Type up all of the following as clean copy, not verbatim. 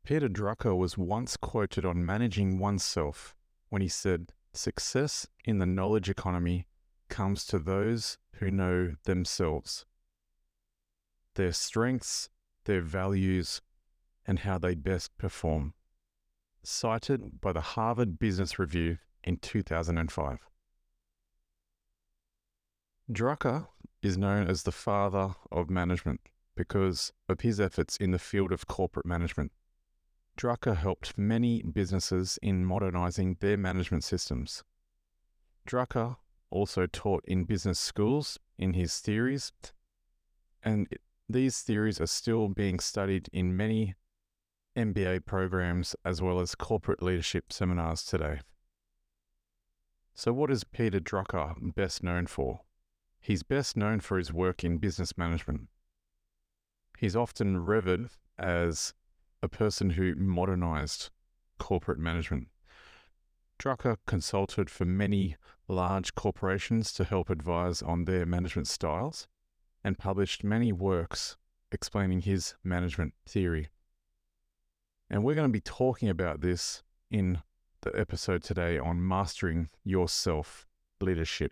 Peter Drucker was once quoted on managing oneself when he said, "Success in the knowledge economy comes to those who know themselves, their strengths, their values, and how they best perform." Cited by the Harvard Business Review in 2005. Drucker is known as the father of management because of his efforts in the field of corporate management. Drucker helped many businesses in modernizing their management systems. Drucker also taught in business schools in his theories, and these theories are still being studied in many MBA programs as well as corporate leadership seminars today. So what is Peter Drucker best known for? He's best known for his work in business management. He's often revered as a person who modernized corporate management. Drucker consulted for many large corporations to help advise on their management styles and published many works explaining his management theory. And we're going to be talking about this in the episode today on mastering your self-leadership.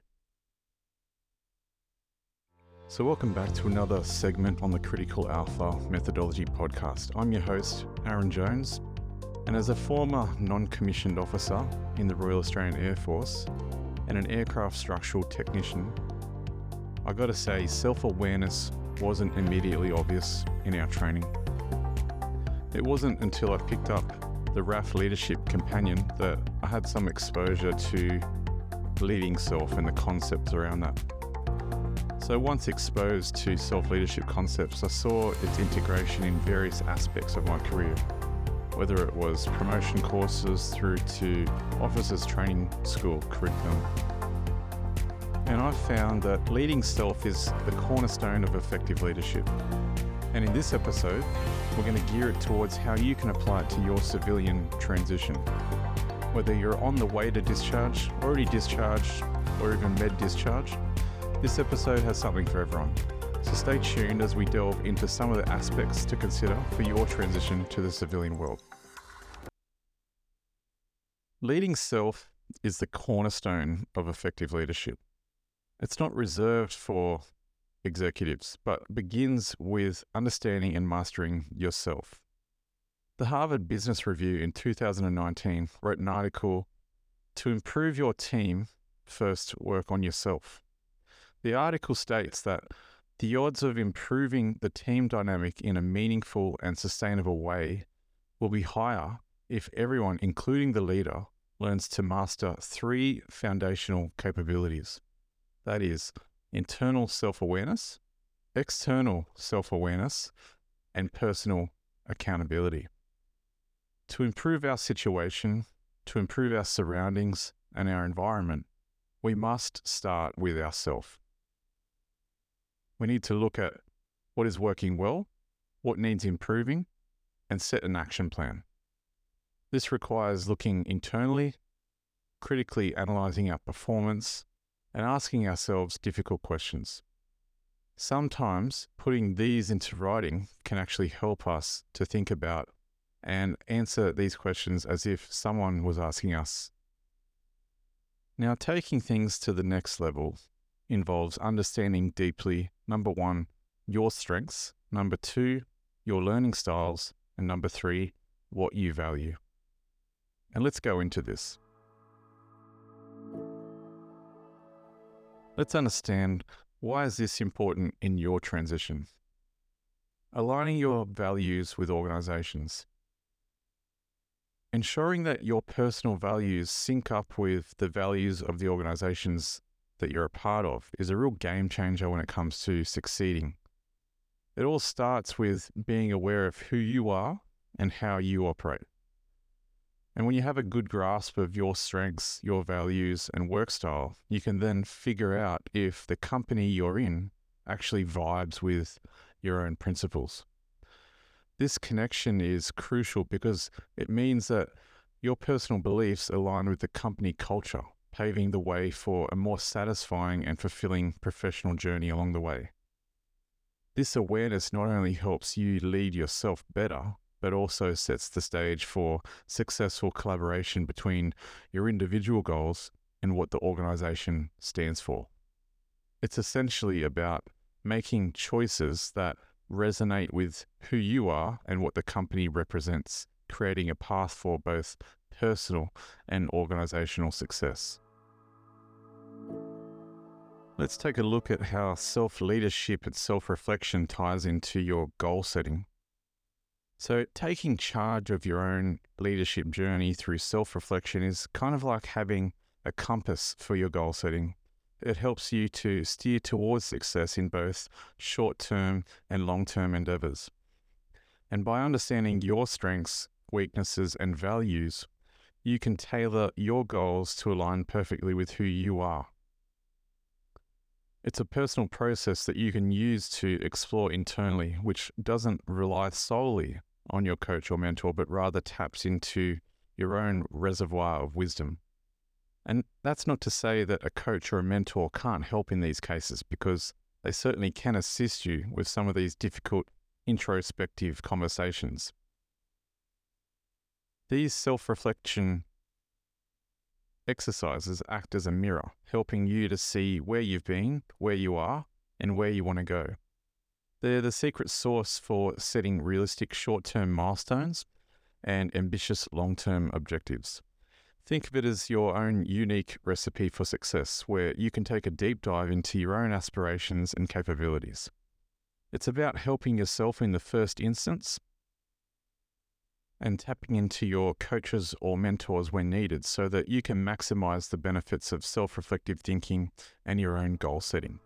So welcome back to another segment on the Critical Alpha Methodology podcast. I'm your host, Aaron Jones, and as a former non-commissioned officer in the Royal Australian Air Force and an aircraft structural technician, I got to say self-awareness wasn't immediately obvious in our training. It wasn't until I picked up the RAF Leadership Companion that I had some exposure to leading self and the concepts around that. So once exposed to self-leadership concepts, I saw its integration in various aspects of my career, whether it was promotion courses through to officers training school curriculum. And I found that leading self is the cornerstone of effective leadership. And in this episode, we're going to gear it towards how you can apply it to your civilian transition. Whether you're on the way to discharge, already discharged, or even med-discharged, this episode has something for everyone. So stay tuned as we delve into some of the aspects to consider for your transition to the civilian world. Leading self is the cornerstone of effective leadership. It's not reserved for executives, but begins with understanding and mastering yourself. The Harvard Business Review in 2019 wrote an article, "To improve your team, first work on yourself." The article states that the odds of improving the team dynamic in a meaningful and sustainable way will be higher if everyone, including the leader, learns to master 3 foundational capabilities. That is, internal self-awareness, external self-awareness, and personal accountability. To improve our situation, to improve our surroundings and our environment, we must start with ourselves. We need to look at what is working well, what needs improving, and set an action plan. This requires looking internally, critically analyzing our performance, and asking ourselves difficult questions. Sometimes putting these into writing can actually help us to think about and answer these questions as if someone was asking us. Now, taking things to the next level involves understanding deeply, number 1, your strengths, number 2, your learning styles, and number 3, what you value. And let's go into this. Let's understand, why is this important in your transition? Aligning your values with organizations. Ensuring that your personal values sync up with the values of the organizations that you're a part of is a real game changer when it comes to succeeding. It all starts with being aware of who you are and how you operate. And when you have a good grasp of your strengths, your values, and work style, you can then figure out if the company you're in actually vibes with your own principles. This connection is crucial because it means that your personal beliefs align with the company culture, paving the way for a more satisfying and fulfilling professional journey along the way. This awareness not only helps you lead yourself better, but also sets the stage for successful collaboration between your individual goals and what the organization stands for. It's essentially about making choices that resonate with who you are and what the company represents, creating a path for both personal and organizational success. Let's take a look at how self-leadership and self-reflection ties into your goal setting. So taking charge of your own leadership journey through self-reflection is kind of like having a compass for your goal setting. It helps you to steer towards success in both short-term and long-term endeavors. And by understanding your strengths, weaknesses, and values, you can tailor your goals to align perfectly with who you are. It's a personal process that you can use to explore internally, which doesn't rely solely on your coach or mentor, but rather taps into your own reservoir of wisdom. And that's not to say that a coach or a mentor can't help in these cases, because they certainly can assist you with some of these difficult introspective conversations. These self-reflection exercises act as a mirror, helping you to see where you've been, where you are, and where you want to go. They're the secret sauce for setting realistic short-term milestones and ambitious long-term objectives. Think of it as your own unique recipe for success, where you can take a deep dive into your own aspirations and capabilities. It's about helping yourself in the first instance and tapping into your coaches or mentors when needed so that you can maximize the benefits of self-reflective thinking and your own goal setting.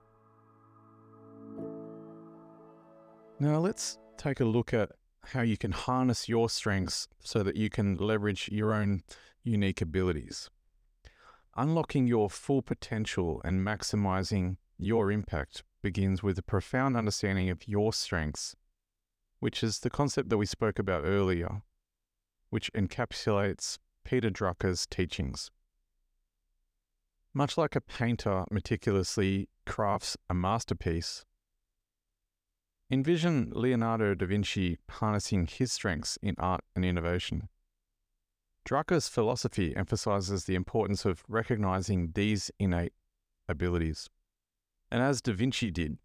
Now let's take a look at how you can harness your strengths so that you can leverage your own unique abilities. Unlocking your full potential and maximizing your impact begins with a profound understanding of your strengths, which is the concept that we spoke about earlier, which encapsulates Peter Drucker's teachings. Much like a painter meticulously crafts a masterpiece, envision Leonardo da Vinci harnessing his strengths in art and innovation. Drucker's philosophy emphasizes the importance of recognizing these innate abilities. And as Da Vinci did,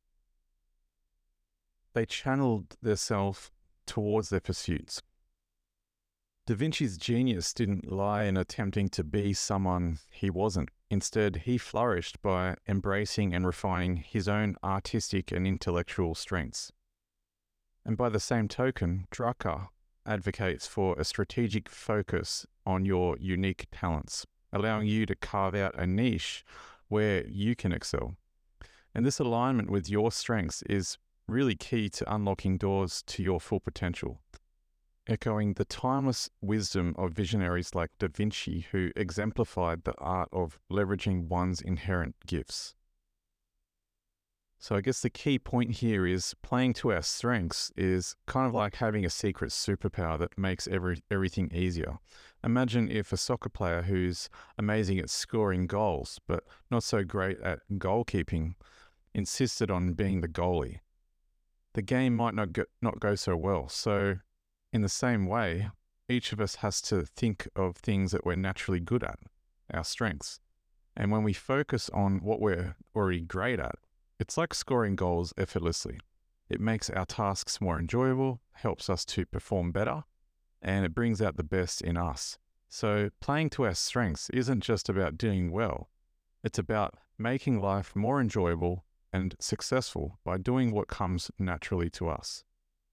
they channeled themselves towards their pursuits. Da Vinci's genius didn't lie in attempting to be someone he wasn't. Instead, he flourished by embracing and refining his own artistic and intellectual strengths. And by the same token, Drucker advocates for a strategic focus on your unique talents, allowing you to carve out a niche where you can excel. And this alignment with your strengths is really key to unlocking doors to your full potential, echoing the timeless wisdom of visionaries like Da Vinci, who exemplified the art of leveraging one's inherent gifts. So I guess the key point here is playing to our strengths is kind of like having a secret superpower that makes everything easier. Imagine if a soccer player who's amazing at scoring goals, but not so great at goalkeeping, insisted on being the goalie. The game might not go so well. So in the same way, each of us has to think of things that we're naturally good at, our strengths. And when we focus on what we're already great at, it's like scoring goals effortlessly. It makes our tasks more enjoyable, helps us to perform better, and it brings out the best in us. So playing to our strengths isn't just about doing well. It's about making life more enjoyable and successful by doing what comes naturally to us.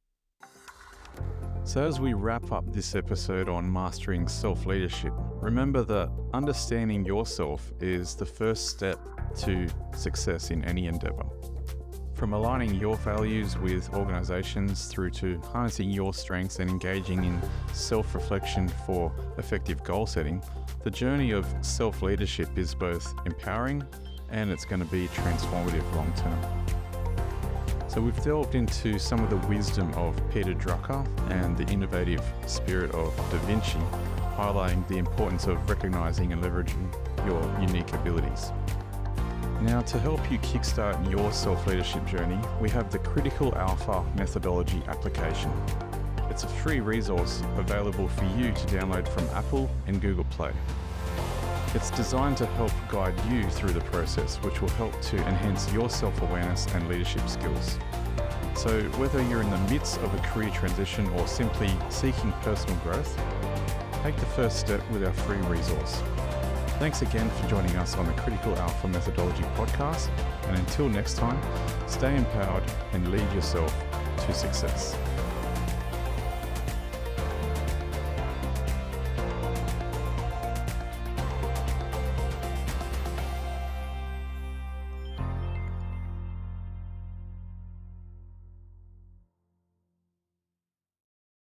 So as we wrap up this episode on mastering self-leadership, remember that understanding yourself is the first step to success in any endeavor. From aligning your values with organizations through to harnessing your strengths and engaging in self-reflection for effective goal setting, the journey of self-leadership is both empowering and it's going to be transformative long term. So we've delved into some of the wisdom of Peter Drucker and the innovative spirit of Da Vinci, highlighting the importance of recognizing and leveraging your unique abilities. Now, to help you kickstart your self-leadership journey, we have the Critical Alpha methodology application. It's It's a free resource available for you to download from Apple and Google Play. It's designed to help guide you through the process, which will help to enhance your self-awareness and leadership skills. So whether you're in the midst of a career transition or simply seeking personal growth, take the first step with our free resource. Thanks again for joining us on the Critical Alpha Methodology podcast, and until next time, stay empowered and lead yourself to success.